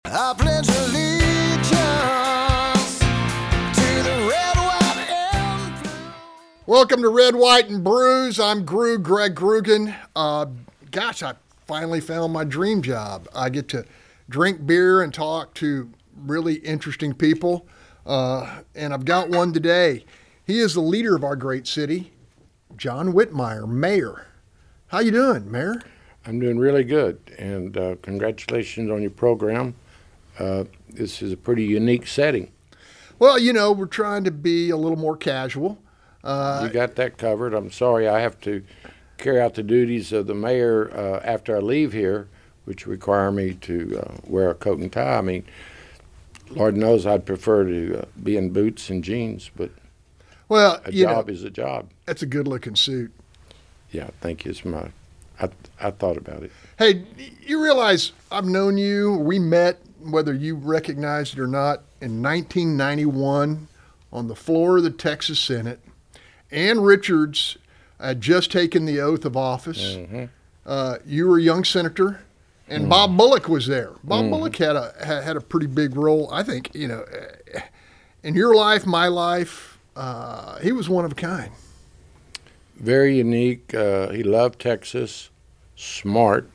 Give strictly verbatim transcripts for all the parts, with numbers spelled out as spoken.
I pledge allegiance to the red, white, and blue. Welcome to Red, White, and Brews. I'm Gru, Greg Grugan. Uh, gosh, I finally found my dream job. I get to drink beer and talk to really interesting people, uh, and I've got one today. He is the leader of our great city, John Whitmire, Mayor. How you doing, Mayor? I'm doing really good, and uh, congratulations on your program. Uh, this is a pretty unique setting. Well, you know, we're trying to be a little more casual. Uh, You got that covered. I'm sorry I have to carry out the duties of the mayor uh, after I leave here, which require me to uh, wear a coat and tie. I mean, Lord knows I'd prefer to uh, be in boots and jeans, but well, a you job know, is a job. that's a good-looking suit. Yeah, thank you. It's my, I, I thought about it. Hey, you realize I've known you, we met, whether you recognize it or not, in nineteen ninety-one on the floor of the Texas Senate. Ann Richards had just taken the oath of office. Mm-hmm. Uh, you were a young senator, and mm. Bob Bullock was there. Bob mm-hmm. Bullock had a had a pretty big role, I think. You know, in your life, my life, uh, he was one of a kind. Very unique. Uh, he loved Texas, smart,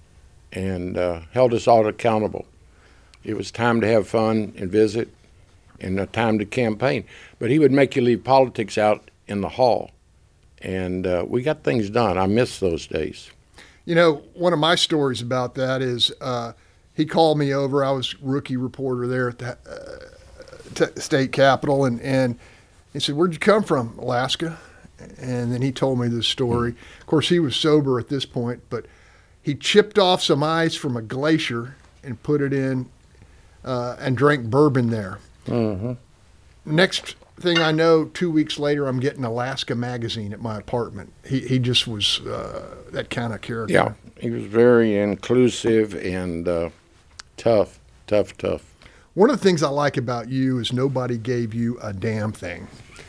and uh, held us all accountable. It was time to have fun and visit, and a time to campaign. But he would make you leave politics out in the hall, and uh, we got things done. I miss those days. You know, one of my stories about that is uh, he called me over. I was rookie reporter there at the uh, t- state capitol, and, and he said, "Where'd you come from?" "Alaska." And then he told me this story. Of course, he was sober at this point, but he chipped off some ice from a glacier and put it in uh, and drank bourbon there. Mm-hmm. Next thing I know, two weeks later, I'm getting Alaska Magazine at my apartment. He he just was uh, that kind of character. Yeah, he was very inclusive and uh, tough, tough, tough. One of the things I like about you is nobody gave you a damn thing.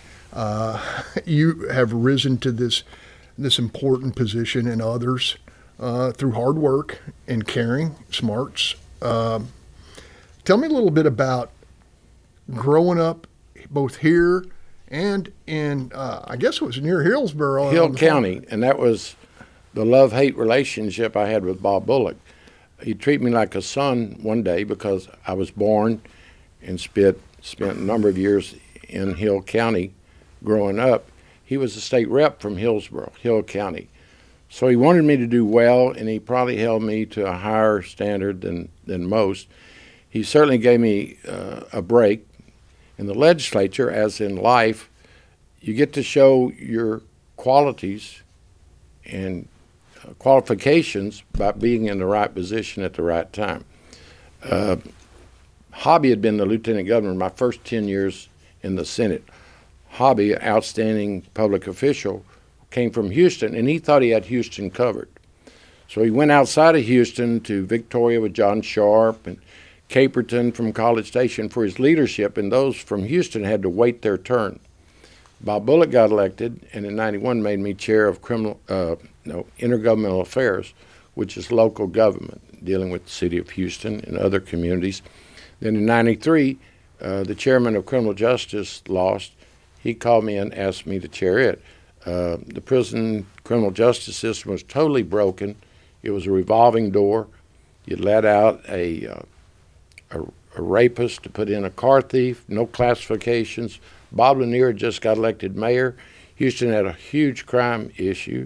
Uh, you have risen to this this important position and others uh, through hard work and caring, smarts. Um, tell me a little bit about growing up both here and in, uh, I guess it was near Hillsboro. Hill County, farm. And that was the love-hate relationship I had with Bob Bullock. He treated me like a son one day because I was born and spent, spent a number of years in Hill County growing up. He was a state rep from Hillsboro, Hill County. So he wanted me to do well, and he probably held me to a higher standard than, than most. He certainly gave me uh, a break. In the legislature, as in life, you get to show your qualities and uh, qualifications by being in the right position at the right time. Uh, Hobby had been the lieutenant governor my first ten years in the Senate. Hobby, outstanding public official, came from Houston, and he thought he had Houston covered. So he went outside of Houston to Victoria with John Sharp and Caperton from College Station for his leadership, and those from Houston had to wait their turn. Bob Bullock got elected, and in ninety-one made me chair of criminal, uh, no, intergovernmental affairs, which is local government, dealing with the city of Houston and other communities. Then in ninety-three, uh, the chairman of criminal justice lost. He called me and asked me to chair it. Uh, the prison criminal justice system was totally broken. It was a revolving door. You let out a uh, A, a rapist to put in a car thief, no classifications. Bob Lanier had just got elected mayor. Houston had a huge crime issue.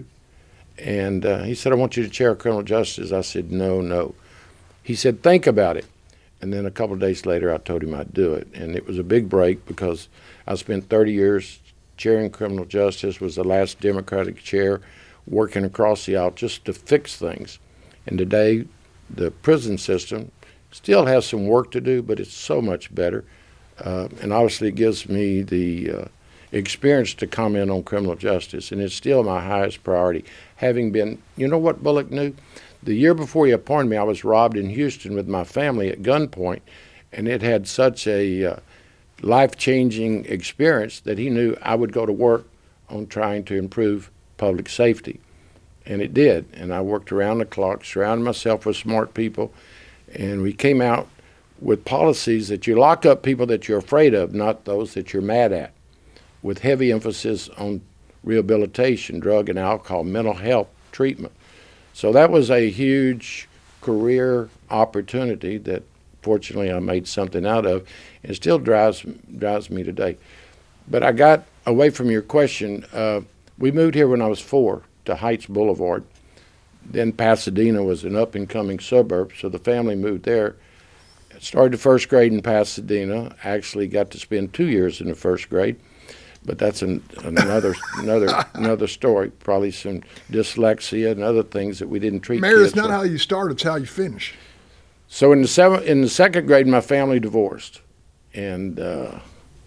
And uh, he said, "I want you to chair criminal justice." I said, no, no. He said, "Think about it." And then a couple of days later, I told him I'd do it. And it was a big break because I spent thirty years chairing criminal justice, was the last Democratic chair, working across the aisle just to fix things. And today, the prison system still has some work to do, but it's so much better. Uh, and obviously it gives me the uh, experience to comment on criminal justice, and it's still my highest priority. Having been, you know what Bullock knew? The year before he appointed me, I was robbed in Houston with my family at gunpoint, and it had such a uh, life-changing experience that he knew I would go to work on trying to improve public safety. And it did, and I worked around the clock, surrounded myself with smart people, and we came out with policies that you lock up people that you're afraid of, not those that you're mad at, with heavy emphasis on rehabilitation, drug and alcohol, mental health treatment. So that was a huge career opportunity that fortunately I made something out of, and it still drives drives me today. But I got away from your question. Uh, we moved here when I was four to Heights Boulevard. Then Pasadena was an up-and-coming suburb, so the family moved there. Started the first grade in Pasadena. Actually got to spend two years in the first grade, but that's an, another another another story. Probably some dyslexia and other things that we didn't treat. Mayor, kids it's not with. how you start; it's how you finish. So in the seven, in the second grade, my family divorced, and uh,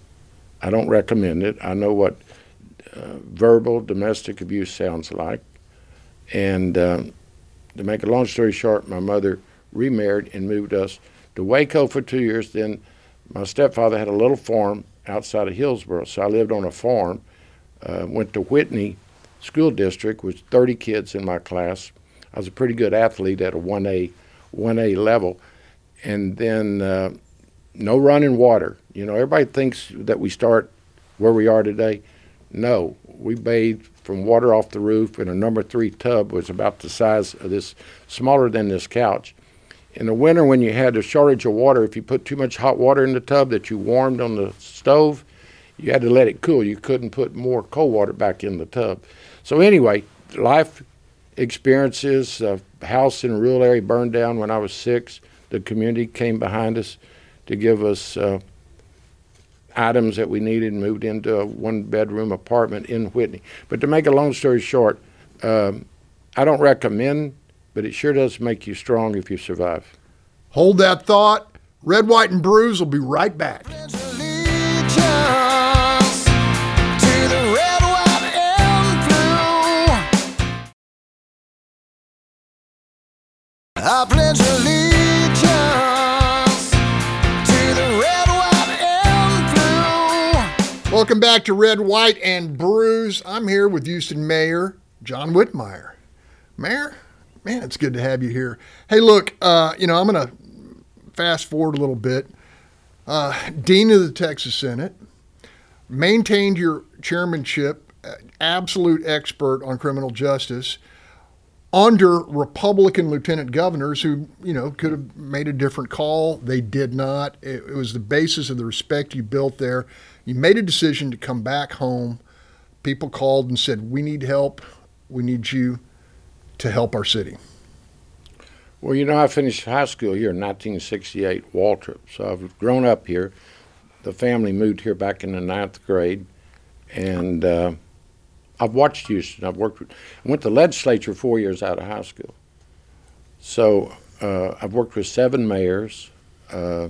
I don't recommend it. I know what uh, verbal domestic abuse sounds like, and um, to make a long story short, my mother remarried and moved us to Waco for two years. Then my stepfather had a little farm outside of Hillsboro, so I lived on a farm. Uh, went to Whitney School District, with thirty kids in my class. I was a pretty good athlete at a one A one A level, and then uh, no running water. You know, everybody thinks that we start where we are today. No, we bathed from water off the roof, and a number three tub was about the size of this, smaller than this couch. In the winter, when you had a shortage of water, if you put too much hot water in the tub that you warmed on the stove, you had to let it cool. You couldn't put more cold water back in the tub. So anyway, life experiences. A house in a rural area burned down when I was six. The community came behind us to give us uh, items that we needed and moved into a one-bedroom apartment in Whitney. But to make a long story short, um, I don't recommend, but it sure does make you strong if you survive. Hold that thought. Red, White, and Bruise will be right back. Pledge allegiance to the red, white, and blue. I pledge allegiance to the red, white, and blue. Welcome back to Red, White, and Bruise. I'm here with Houston Mayor John Whitmire. Mayor, man, it's good to have you here. Hey, look, uh, you know, I'm going to fast forward a little bit. Uh, Dean of the Texas Senate, maintained your chairmanship, uh, absolute expert on criminal justice, under Republican lieutenant governors who, you know, could have made a different call. They did not. It, it was the basis of the respect you built there. You made a decision to come back home. People called and said, we need help. We need you to help our city. Well, you know, I finished high school here in nineteen sixty-eight, Waltrip. So I've grown up here. The family moved here back in the ninth grade. And uh, I've watched Houston. I've worked with, I went to legislature four years out of high school. So uh, I've worked with seven mayors. Uh,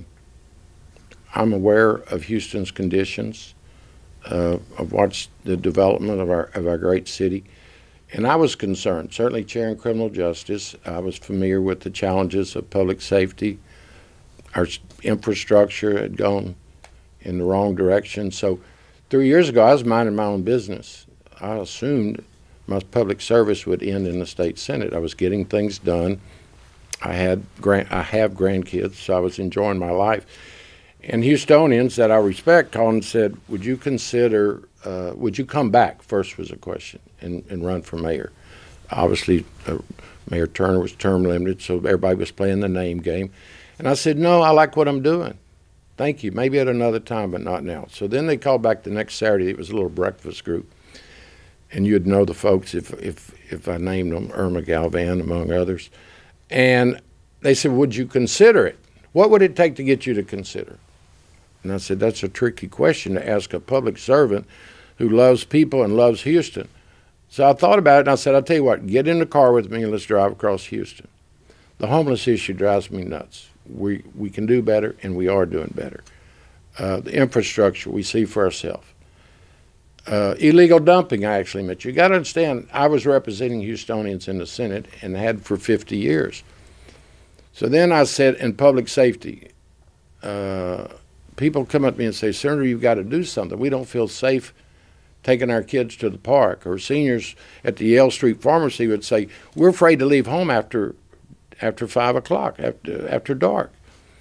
I'm aware of Houston's conditions. Uh, I've watched the development of our of our great city. And I was concerned, certainly chairing criminal justice. I was familiar with the challenges of public safety. Our infrastructure had gone in the wrong direction. So three years ago, I was minding my own business. I assumed my public service would end in the state Senate. I was getting things done. I had grand, I have grandkids, so I was enjoying my life. And Houstonians that I respect called and said, would you consider, uh, would you come back, first was a question, and, and run for mayor? Obviously, uh, Mayor Turner was term limited, so everybody was playing the name game. And I said, no, I like what I'm doing. Thank you. Maybe at another time, but not now. So then they called back the next Saturday. It was a little breakfast group. And you'd know the folks if, if, if I named them, Irma Galvan, among others. And they said, would you consider it? What would it take to get you to consider? And I said, that's a tricky question to ask a public servant who loves people and loves Houston. So I thought about it, and I said, I'll tell you what, get in the car with me and let's drive across Houston. The homeless issue drives me nuts. We we can do better, and we are doing better. Uh, the infrastructure we see for ourselves. Uh, illegal dumping, I actually met. You got to understand, I was representing Houstonians in the Senate and had for fifty years. So then I said, in public safety, uh, people come up to me and say, Senator, you've got to do something. We don't feel safe taking our kids to the park. Or seniors at the Yale Street Pharmacy would say, we're afraid to leave home after after five o'clock, after, after dark.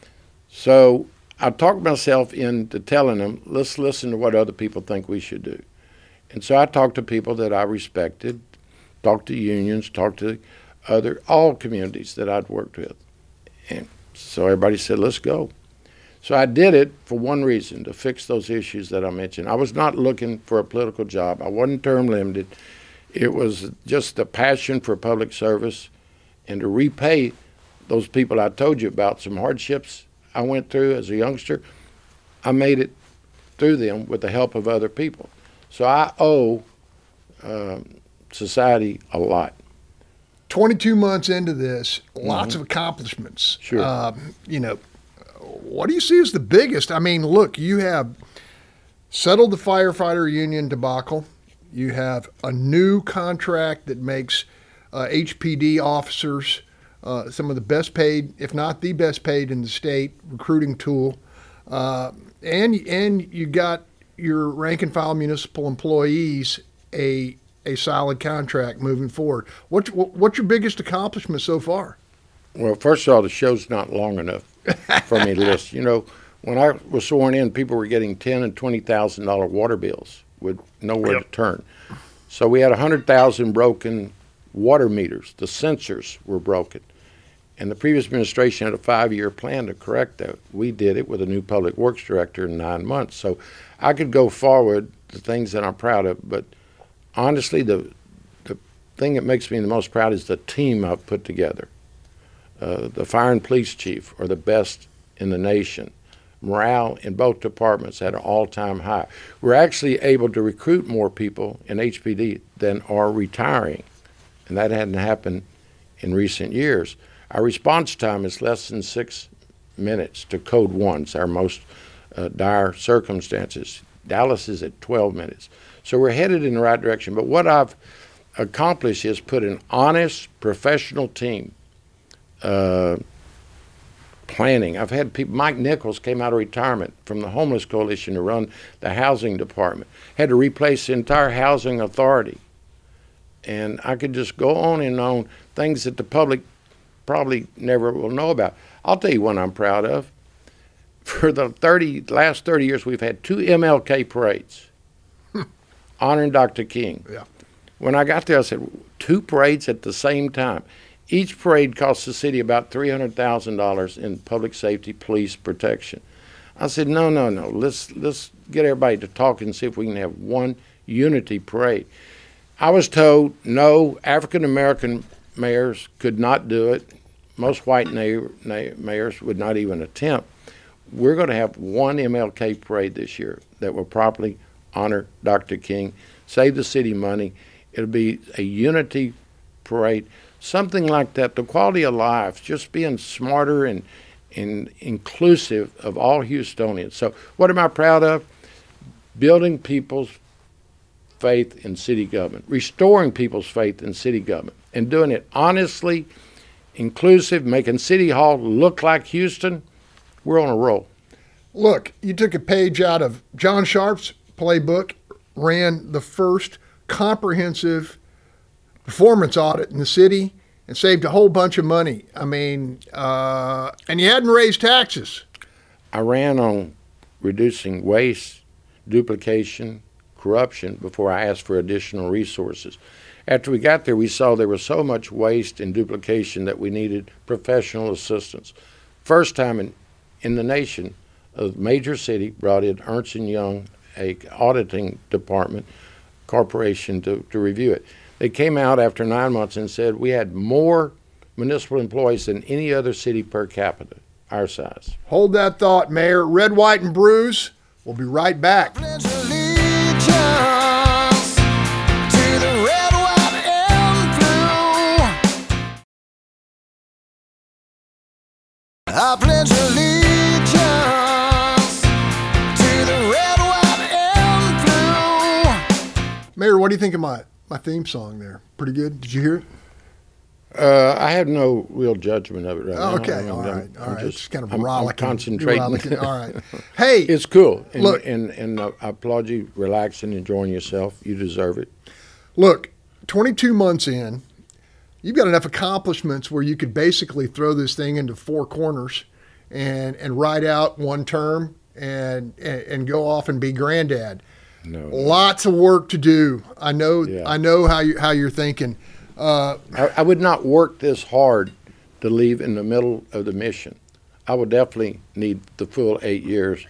So I talked myself into telling them, let's listen to what other people think we should do. And so I talked to people that I respected, talked to unions, talked to other, all communities that I'd worked with. And so everybody said, let's go. So I did it for one reason, to fix those issues that I mentioned. I was not looking for a political job. I wasn't term limited. It was just a passion for public service and to repay those people I told you about, some hardships I went through as a youngster. I made it through them with the help of other people. So I owe uh, society a lot. twenty-two months into this, lots mm-hmm. of accomplishments. Sure. Um, you know, what do you see as the biggest? I mean, look, you have settled the firefighter union debacle. You have a new contract that makes uh, H P D officers uh, some of the best paid, if not the best paid in the state, recruiting tool. Uh, and and you got your rank and file municipal employees a a solid contract moving forward. What's what's your biggest accomplishment so far? Well, first of all, the show's not long enough for me to list. You know, when I was sworn in, people were getting ten and twenty thousand dollar water bills with nowhere yep. to turn. So we had a hundred thousand broken water meters. The sensors were broken, and the previous administration had a five-year plan to correct that. We did it with a new public works director in nine months. So I could go forward the things that I'm proud of, but honestly, the the thing that makes me the most proud is the team I've put together. Uh, the fire and police chief are the best in the nation. Morale in both departments at an all-time high. We're actually able to recruit more people in H P D than are retiring, and that hadn't happened in recent years. Our response time is less than six minutes to code one, it's our most uh, dire circumstances. Dallas is at twelve minutes. So we're headed in the right direction. But what I've accomplished is put an honest, professional team uh, planning. I've had people, Mike Nichols came out of retirement from the Homeless Coalition to run the housing department, had to replace the entire housing authority. And I could just go on and on, things that the public probably never will know about. I'll tell you one I'm proud of. For the thirty last thirty years, we've had two M L K parades honoring Doctor King. Yeah. When I got there, I said, two parades at the same time. Each parade costs the city about three hundred thousand dollars in public safety, police protection. I said, no, no, no. Let's let's get everybody to talk and see if we can have one unity parade. I was told, no, African-American mayors could not do it. Most white na- na- mayors would not even attempt. We're going to have one M L K parade this year that will properly honor Doctor King, save the city money. It'll be a unity parade, something like that. The quality of life, just being smarter and, and inclusive of all Houstonians. So what am I proud of? Building people's faith in city government, restoring people's faith in city government, and doing it honestly, inclusive, making City Hall look like Houston. We're on a roll. Look, you took a page out of John Sharp's playbook, ran the first comprehensive performance audit in the city, and saved a whole bunch of money. I mean, uh, and you hadn't raised taxes. I ran on reducing waste, duplication, corruption before I asked for additional resources. After we got there, we saw there was so much waste and duplication that we needed professional assistance. First time in, in the nation, a major city brought in Ernst and Young, a auditing department, corporation, to, to review it. They came out after nine months and said we had more municipal employees than any other city per capita, our size. Hold that thought, Mayor. Red, White, and Brews. We'll be right back. I pledge allegiance to the red, white, and blue. Mayor, what do you think of my, my theme song there? Pretty good? Did you hear it? Uh, I have no real judgment of it right oh, now. Okay, I'm, all I'm, right, all I'm right. Just, It's kind of I'm, rollicking. I'm concentrating. Rollicking. All right. Hey. It's cool. And, look, and, and uh, I applaud you relaxing, enjoying yourself. You deserve it. Look, twenty-two months in, you've got enough accomplishments where you could basically throw this thing into four corners and and ride out one term and and, and go off and be granddad. No, no. Lots of work to do. I know. Yeah. I know how you how you're thinking. Uh, I, I would not work this hard to leave in the middle of the mission. I would definitely need the full eight years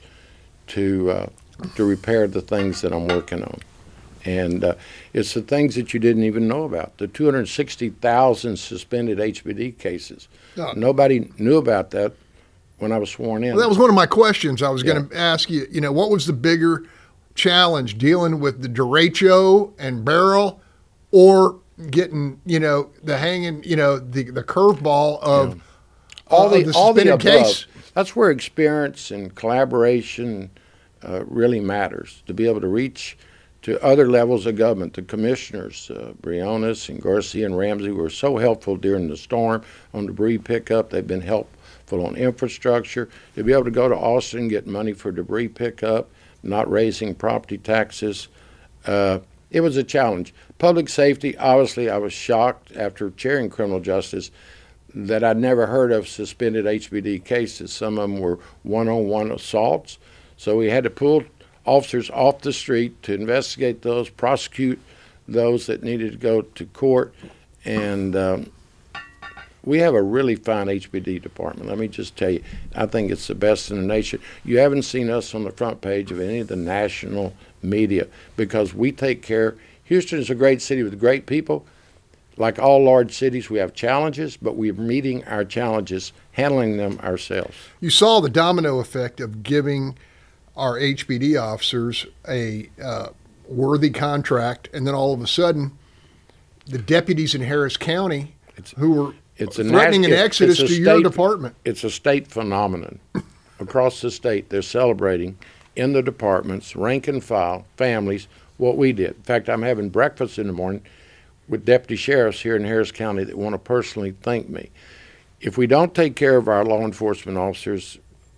to uh, to repair the things that I'm working on. And uh, it's the things that you didn't even know about. The two hundred sixty thousand suspended H B D cases. Oh. Nobody knew about that when I was sworn in. Well, that was one of my questions. I was Yeah. going to ask you, you know, what was the bigger challenge, dealing with the derecho and barrel, or getting, you know, the hanging, you know, the the curveball of Yeah. all uh, the, of the all the suspended above. case? That's where experience and collaboration uh, really matters, to be able to reach to other levels of government. The commissioners, uh, Briones and Garcia and Ramsey, were so helpful during the storm on debris pickup. They've been helpful on infrastructure. To be able to go to Austin and get money for debris pickup, not raising property taxes, uh, it was a challenge. Public safety, obviously, I was shocked after chairing criminal justice that I'd never heard of suspended H B D cases. Some of them were one-on-one assaults. So we had to pull officers off the street to investigate those, prosecute those that needed to go to court. And um, we have a really fine H B D department. Let me just tell you, I think it's the best in the nation. You haven't seen us on the front page of any of the national media because we take care. Houston is a great city with great people. Like all large cities, we have challenges, but we're meeting our challenges, handling them ourselves. You saw the domino effect of giving our H B D officers a uh, worthy contract, and then all of a sudden, the deputies in Harris County It's- who were It's a threatening nas- an it- exodus it's to a your state- department. It's a state phenomenon. Across the state, they're celebrating in the departments, rank and file, families, what we did. In fact, I'm having breakfast in the morning with deputy sheriffs here in Harris County that want to personally thank me. If we don't take care of our law enforcement officers,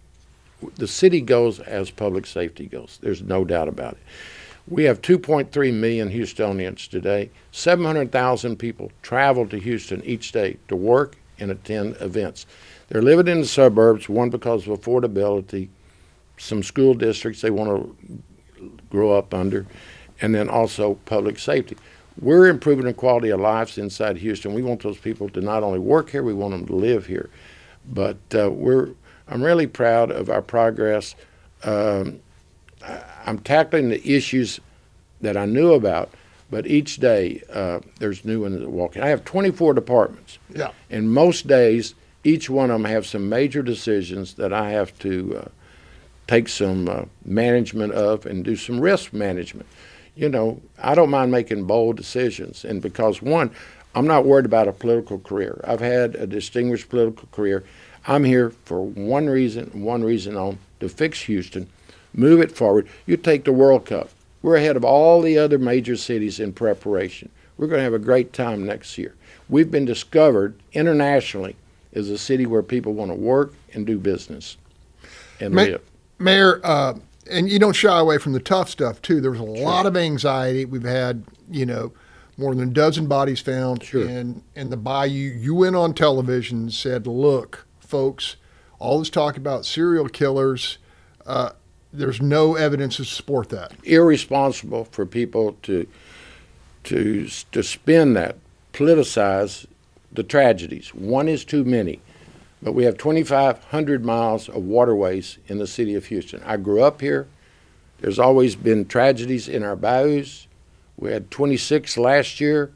the city goes as public safety goes. There's no doubt about it. We have two point three million Houstonians today. seven hundred thousand people travel to Houston each day to work and attend events. They're living in the suburbs, one because of affordability, some school districts they want to grow up under, and then also public safety. We're improving the quality of lives inside Houston. We want those people to not only work here, we want them to live here. But uh, we're, I'm really proud of our progress. Um, I'm tackling the issues that I knew about, but each day uh, there's new ones that walk in. I have twenty-four departments, Yeah. and most days each one of them have some major decisions that I have to uh, take some uh, management of and do some risk management. You know, I don't mind making bold decisions, and because one, I'm not worried about a political career. I've had a distinguished political career. I'm here for one reason, one reason only, to fix Houston, move it forward. You take the World Cup. We're ahead of all the other major cities in preparation. We're going to have a great time next year. We've been discovered internationally as a city where people want to work and do business and Ma- live. Mayor, uh, and you don't shy away from the tough stuff, too. There was a lot of anxiety. We've had, you know, more than a dozen bodies found Sure. in, in the bayou. You went on television and said, look, folks, all this talk about serial killers, uh, there's no evidence to support that. Irresponsible for people to to to spin that, politicize the tragedies. One is too many, but we have twenty-five hundred miles of waterways in the city of Houston. I grew up here. There's always been tragedies in our bayous. We had twenty-six last year.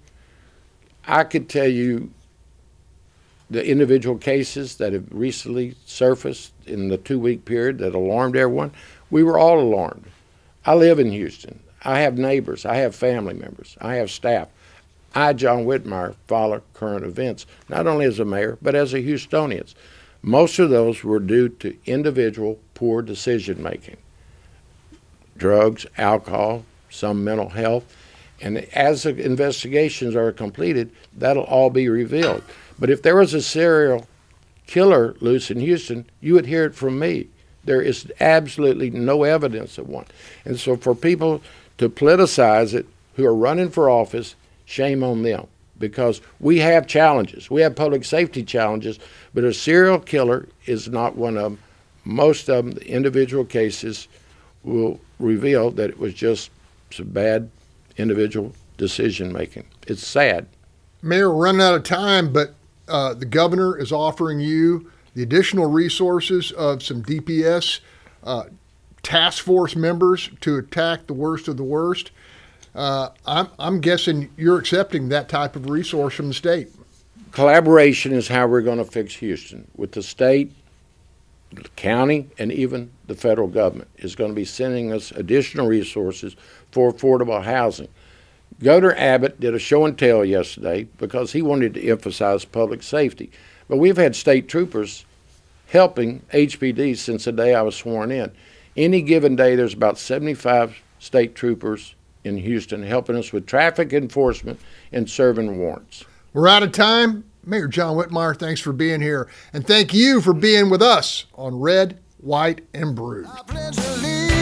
I could tell you the individual cases that have recently surfaced in the two-week period that alarmed everyone. We were all alarmed. I live in Houston. I have neighbors. I have family members. I have staff. I, John Whitmire, follow current events, not only as a mayor, but as a Houstonian. Most of those were due to individual poor decision-making. Drugs, alcohol, some mental health. And as the investigations are completed, that'll all be revealed. But if there was a serial killer loose in Houston, you would hear it from me. There is absolutely no evidence of one. And so for people to politicize it who are running for office, shame on them. because we have challenges. We have public safety challenges, but a serial killer is not one of them. Most of them, the individual cases will reveal that it was just some bad individual decision making. It's sad. Mayor, we're running out of time, but uh, the governor is offering you the additional resources of some D P S uh, task force members to attack the worst of the worst. Uh, I'm, I'm guessing you're accepting that type of resource from the state. Collaboration is how we're going to fix Houston. With the state, the county, and even the federal government is going to be sending us additional resources for affordable housing. Governor Abbott did a show and tell yesterday because he wanted to emphasize public safety. But we've had state troopers helping H P D since the day I was sworn in. Any given day, there's about seventy-five state troopers in Houston helping us with traffic enforcement and serving warrants. We're out of time. Mayor John Whitmire, thanks for being here. And thank you for being with us on Red, White, and Blue. I pledge allegiance